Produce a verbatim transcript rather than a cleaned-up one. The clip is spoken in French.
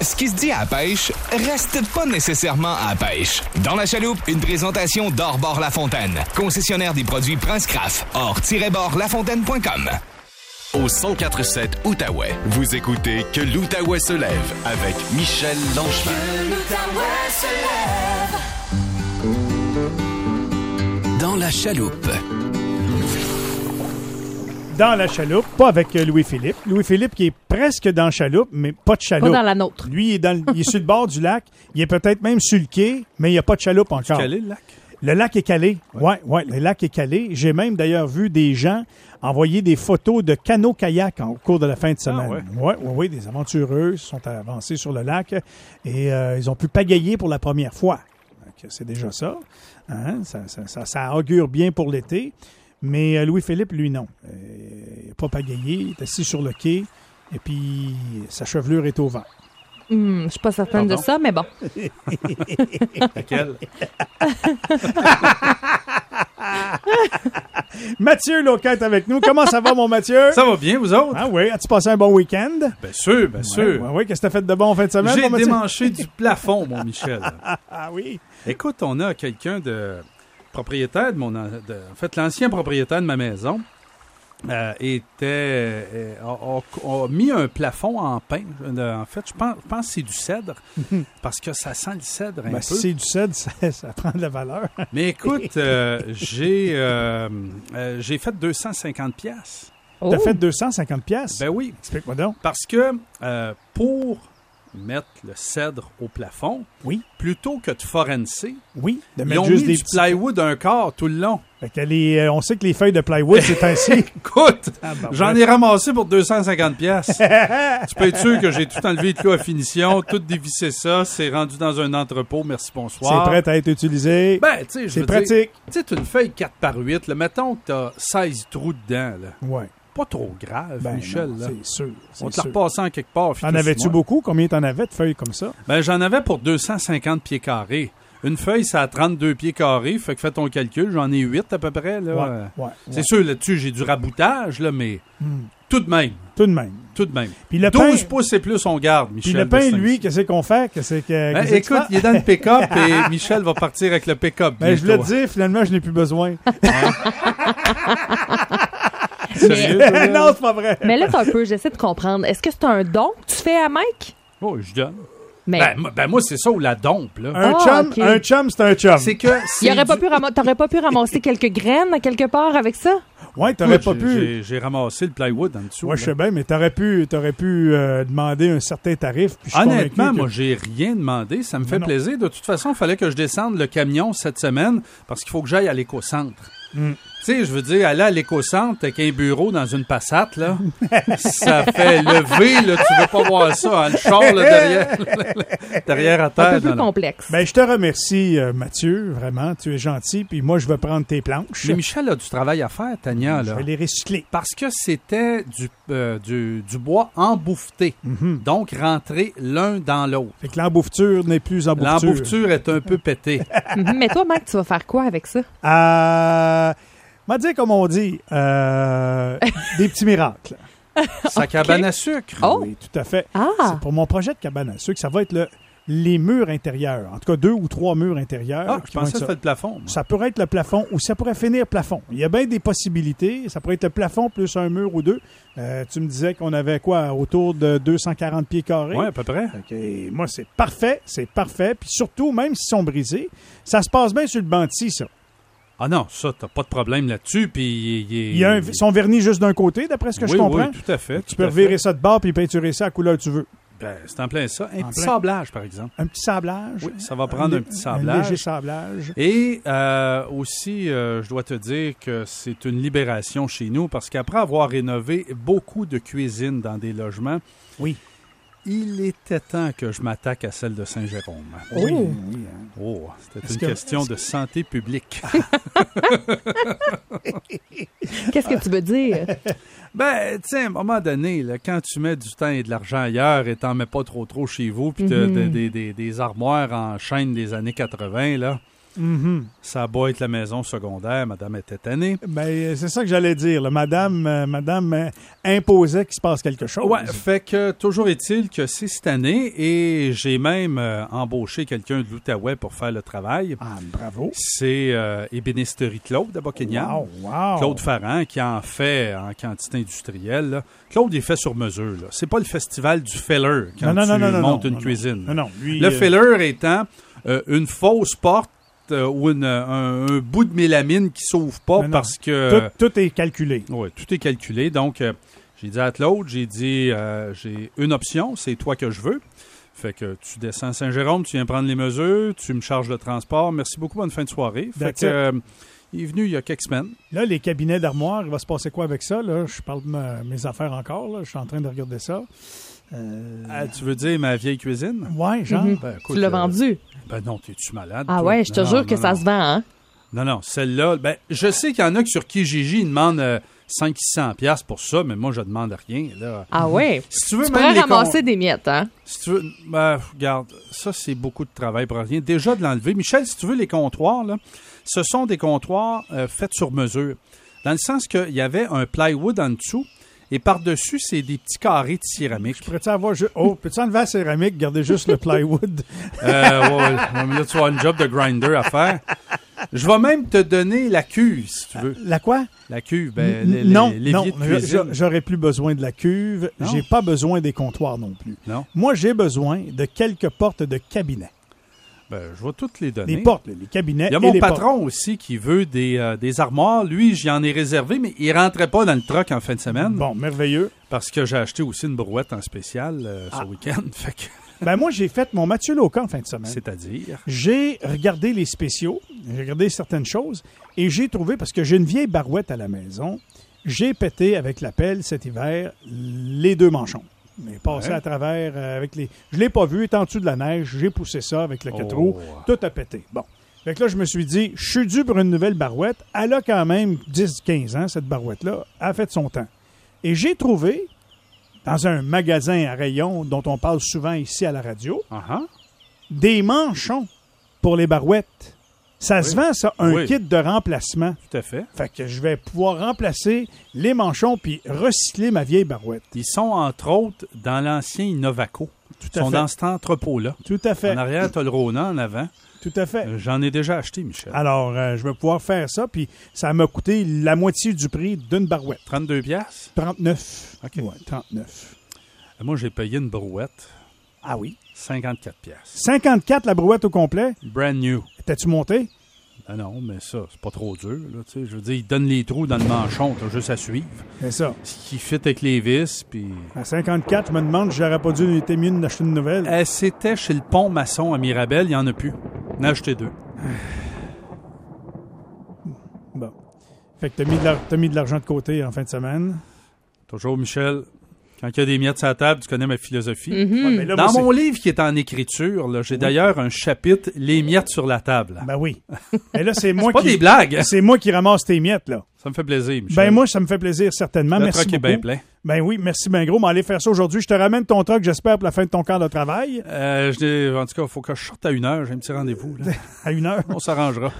Ce qui se dit à la pêche, reste pas nécessairement à la pêche. Dans la chaloupe, une présentation d'Or-Bord Lafontaine, concessionnaire des produits Prince Craft. or tiret bord lafontaine point com. Au cent quatre virgule sept Outaouais, vous écoutez Que l'Outaouais se lève avec Michel Langevin. Que l'Outaouais se lève. Dans la chaloupe. Dans la chaloupe, pas avec Louis-Philippe. Louis-Philippe qui est presque dans la chaloupe, mais pas de chaloupe. Pas dans la nôtre. Lui, il est, dans le, il est sur le bord du lac. Il est peut-être même sur le quai, mais il n'y a pas de chaloupe encore. C'est calé, le lac? Le lac est calé. Oui, ouais, ouais, le lac est calé. J'ai même d'ailleurs vu des gens envoyer des photos de canot-kayak au cours de la fin de semaine. Ah ouais? Oui, oui, oui, des aventureux sont avancés sur le lac et euh, ils ont pu pagayer pour la première fois. Donc, c'est déjà ça. Hein? Ça, ça, ça. Ça augure bien pour l'été. Mais euh, Louis-Philippe, lui, non. Euh, il n'a pas pagayé, il est assis sur le quai et puis sa chevelure est au vent. Hum, je ne suis pas certaine Pardon? de ça, mais bon. Laquelle? Mathieu Loquin est avec nous. Comment ça va, mon Mathieu? Ça va bien, vous autres? Ah oui, as-tu passé un bon week-end? Bien sûr, bien sûr. Oui, oui, qu'est-ce que tu as fait de bon en fin de semaine? J'ai mon démanché du plafond, mon Michel. Ah oui? Écoute, on a quelqu'un de propriétaire de mon... De, en fait, l'ancien propriétaire de ma maison euh, était... Euh, a, a, a mis un plafond en pin. En fait, je pense, je pense que c'est du cèdre, parce que ça sent le cèdre un ben, peu. Si c'est du cèdre, ça, ça prend de la valeur. Mais écoute, euh, j'ai, euh, euh, j'ai fait deux cent cinquante piastres. Oh. T'as fait deux cent cinquante piastres? Ben oui. Explique-moi donc. Parce que euh, pour mettre le cèdre au plafond, oui, plutôt que de forenser, oui, de ils ont juste mis des du petits... plywood un quart tout le long. Fait que les, euh, on sait que les feuilles de plywood, c'est ainsi. Écoute, ah, ben, j'en ouais. ai ramassé pour deux cent cinquante piastres. Tu peux être sûr que j'ai tout enlevé de l'eau à finition, tout dévissé ça, c'est rendu dans un entrepôt, merci, bonsoir. C'est prêt à être utilisé. Ben, tu sais, je c'est veux pratique. Tu sais, tu une feuille quatre par huit, là, mettons que t'as seize trous dedans, là. Ouais. Pas trop grave, ben Michel. Non, là. C'est sûr. C'est On te l'a sûr. repassé en quelque part. En avais-tu beaucoup? Combien t'en avais de feuilles comme ça? Ben, j'en avais pour deux cent cinquante pieds carrés. Une feuille, ça a trente-deux pieds carrés. Fait que fais ton calcul, j'en ai huit à peu près. Là. Ouais, ouais, c'est ouais. sûr, là-dessus, j'ai du raboutage, là, mais hmm. tout de même. Tout de même. Tout de même. Puis le douze pain... pouces et plus, on garde, Michel. Puis le pain, lui, qu'est-ce qu'on fait? Qu'est-ce que, ben, qu'est-ce écoute, il est dans le pick-up et Michel va partir avec le pick-up. Ben, je voulais te dire, finalement, je n'ai plus besoin. Sérieux, mais... non, c'est pas vrai. Mais là, un peu, j'essaie de comprendre. Est-ce que c'est un don que tu fais à Mike? Oh, je donne. Mais... Ben, ben, moi, c'est ça ou la dompe, là. Un oh, chum, okay. un chum, c'est un chum. C'est que... C'est Il aurait du... pas pu ram... T'aurais pas pu ramasser quelques graines à quelque part avec ça? Ouais, t'aurais Écoute, pas j'ai, pu... J'ai, j'ai ramassé le plywood en dessous. Ouais, je sais bien, mais t'aurais pu, t'aurais pu euh, demander un certain tarif. Puis je suis Honnêtement, que... moi, j'ai rien demandé. Ça me fait non, plaisir. De toute façon, il fallait que je descende le camion cette semaine parce qu'il faut que j'aille à l'éco-centre. Mm. Tu sais, je veux dire, aller à l'éco-centre avec un bureau dans une Passat, là, ça fait lever, là, tu veux pas voir ça, hein, le char, là, derrière, derrière à terre. Un peu plus non, complexe. Ben, je te remercie, euh, Mathieu, vraiment, tu es gentil, puis moi, je vais prendre tes planches. Mais Michel a du travail à faire, Tania, là. Je vais les recycler. Parce que c'était du, euh, du, du bois embouffeté, mm-hmm. donc rentré l'un dans l'autre. Fait que l'embouffeture n'est plus embouffture. L'embouffture est un peu pétée. Mais toi, Mike, tu vas faire quoi avec ça? Euh... m'a dit, comme on dit, euh, des petits miracles. Sa okay. cabane à sucre. Oh. Oui, tout à fait. Ah. C'est pour mon projet de cabane à sucre, ça va être le, les murs intérieurs. En tout cas, deux ou trois murs intérieurs. Ah, je pensais que c'était le plafond. Moi. Ça pourrait être le plafond ou ça pourrait finir plafond. Il y a bien des possibilités. Ça pourrait être le plafond plus un mur ou deux. Euh, tu me disais qu'on avait quoi, autour de deux cent quarante pieds carrés? Oui, à peu près. Okay. Moi, c'est parfait. C'est parfait. Puis surtout, même s'ils sont brisés, ça se passe bien sur le banc de scie, ça. Ah non, ça, t'as pas de problème là-dessus. Puis il, il, il y a un, ils sont vernis juste d'un côté, d'après ce que oui, je comprends. Oui, tout à fait. Tu peux revirer ça de bord puis peinturer ça à la couleur que tu veux. Ben, c'est en plein ça. Un en petit plein. sablage, par exemple. Un petit sablage. Oui, ça va prendre un, un petit sablage. Un léger sablage. Et euh, aussi, euh, je dois te dire que c'est une libération chez nous parce qu'après avoir rénové beaucoup de cuisines dans des logements, oui. il était temps que je m'attaque à celle de Saint-Jérôme. Oui. oui hein. Oh, c'était est-ce une que, question de santé publique. Qu'est-ce que tu veux dire? Ben, tu sais, à un moment donné, là, quand tu mets du temps et de l'argent ailleurs et t'en mets pas trop trop chez vous, puis t'as Mm-hmm. des, des, des, des armoires en chaîne des années quatre-vingts, là, Mm-hmm. Ça a beau être la maison secondaire, madame était tannée. Ben, c'est ça que j'allais dire. Là. Madame, euh, madame euh, imposait qu'il se passe quelque chose. Ouais, fait que toujours est-il que c'est cette année et j'ai même euh, embauché quelqu'un de l'Outaouais pour faire le travail. Ah, bravo. C'est euh, Ébénisterie Claude de Buckingham. Wow, wow. Claude Farran qui en fait en quantité industrielle. Là. Claude, il fait sur mesure. Là. C'est pas le festival du filler quand non, non, tu non, non, montes non, une non, cuisine. Non, non. Lui, le euh, filler étant euh, une fausse porte euh, ou une, un, un bout de mélamine qui s'ouvre pas non, non. parce que... Tout, tout est calculé. Oui, tout est calculé. Donc, euh, j'ai dit à Claude, j'ai dit, euh, j'ai une option, c'est toi que je veux. Fait que tu descends à Saint-Jérôme, tu viens prendre les mesures, tu me charges le transport. Merci beaucoup, bonne fin de soirée. Fait That's que, euh, il est venu il y a quelques semaines. Là, les cabinets d'armoire, il va se passer quoi avec ça? Là? Je parle de ma- mes affaires encore. Là. Je suis en train de regarder ça. Euh... Ah, tu veux dire ma vieille cuisine? Ouais, genre. Mhm. Ben, écoute, Tu l'as euh, vendu. Ben non, t'es-tu malade? Ah toi? ouais, je te Non, jure non, que non, ça non. se vend, hein? Non, non, celle-là, ben, je sais qu'il y en a qui sur Kijiji, ils demandent euh, cinq cents piastres pour ça, mais moi, je demande rien. Là. Ah ouais. Si tu veux Tu même pourrais les ramasser con- des miettes, hein? Si tu veux, ben, regarde, ça, c'est beaucoup de travail pour rien. Déjà de l'enlever. Michel, si tu veux, les comptoirs, là, ce sont des comptoirs euh, faits sur mesure. Dans le sens qu'il y avait un plywood en dessous, et par-dessus, c'est des petits carrés de céramique. Pourrais-tu avoir ju- Oh, peux-tu enlever la céramique, garder juste le plywood? Euh, ouais, ouais. Mais là, tu vas avoir une job de grinder à faire. Je vais même te donner la cuve, si tu veux. La quoi? La cuve, ben, N- les, non, les, l'évier non, de je- cuisine. je- j'aurais plus besoin de la cuve. Non? J'ai pas besoin des comptoirs non plus. Non? Moi, j'ai besoin de quelques portes de cabinet. Ben, je vais toutes les donner. Les portes, là, les cabinets Il y a et mon les patron portes. aussi qui veut des, euh, des armoires. Lui, j'y en ai réservé, mais il rentrait pas dans le truck en fin de semaine. Bon, merveilleux. Parce que j'ai acheté aussi une brouette en spécial euh, ce Ah. week-end. Fait que, Ben moi, j'ai fait mon Mathieu Loca en fin de semaine. c'est-à-dire... J'ai regardé les spéciaux, j'ai regardé certaines choses, et j'ai trouvé, parce que j'ai une vieille barouette à la maison, j'ai pété avec la pelle cet hiver les deux manchons. Mais passé Ouais. à travers euh, avec les... Je l'ai pas vu, étant en dessous de la neige, j'ai poussé ça avec le quatre Oh. roues, tout a pété. Bon. Fait que là, je me suis dit, je suis dû pour une nouvelle barouette. Elle a quand même dix quinze ans, cette barouette-là. Elle a fait son temps. Et j'ai trouvé, dans un magasin à rayon dont on parle souvent ici à la radio, Uh-huh. des manchons pour les barouettes. Ça Oui. se vend, ça, un Oui. kit de remplacement. Tout à fait. Fait que je vais pouvoir remplacer les manchons puis recycler ma vieille barouette. Ils sont, entre autres, dans l'ancien Innovaco. Tout Ils à sont fait. dans cet entrepôt-là. Tout à fait. En arrière, tu as le Rona en avant. Tout à fait. Euh, J'en ai déjà acheté, Michel. Alors, euh, je vais pouvoir faire ça, puis ça m'a coûté la moitié du prix d'une barouette. trente-deux piastres. trente-neuf. OK. Ouais, trente-neuf. Euh, Moi, j'ai payé une brouette. Ah oui. cinquante-quatre piastres. cinquante-quatre la brouette au complet. Brand new. T'as-tu monté? Ah non, mais ça, c'est pas trop dur. Là, tu sais. Je veux dire, il donne les trous dans le manchon. T'as juste à suivre. C'est ça. Ce qui fit avec les vis, puis... À cinquante-quatre, je me demande si j'aurais pas dû être mieux d'acheter une nouvelle. Euh, C'était chez le pont maçon à Mirabel. Il n'y en a plus. On a acheté deux. Bon. Fait que t'as mis de l'ar- t'as mis de l'argent de côté en fin de semaine. Toujours, Michel, quand il y a des miettes sur la table, tu connais ma philosophie. Ouais, mais là, Dans moi, mon livre qui est en écriture, là, j'ai d'ailleurs un chapitre « Les miettes sur la table c'est- Ben oui. Et là, c'est moi C'est pas qui... des blagues. hein? C'est moi qui ramasse tes miettes, là. Ça me fait plaisir, Michel. Ben moi, ça me fait plaisir, certainement. Le Merci truck est beaucoup. bien plein. Ben oui, merci bien gros. Mais allez faire ça aujourd'hui. Je te ramène ton truck, j'espère, pour la fin de ton quart de travail. Euh, je dis- en tout cas, il faut que je sorte à une heure. J'ai un petit rendez-vous. là. À une heure. On s'arrangera.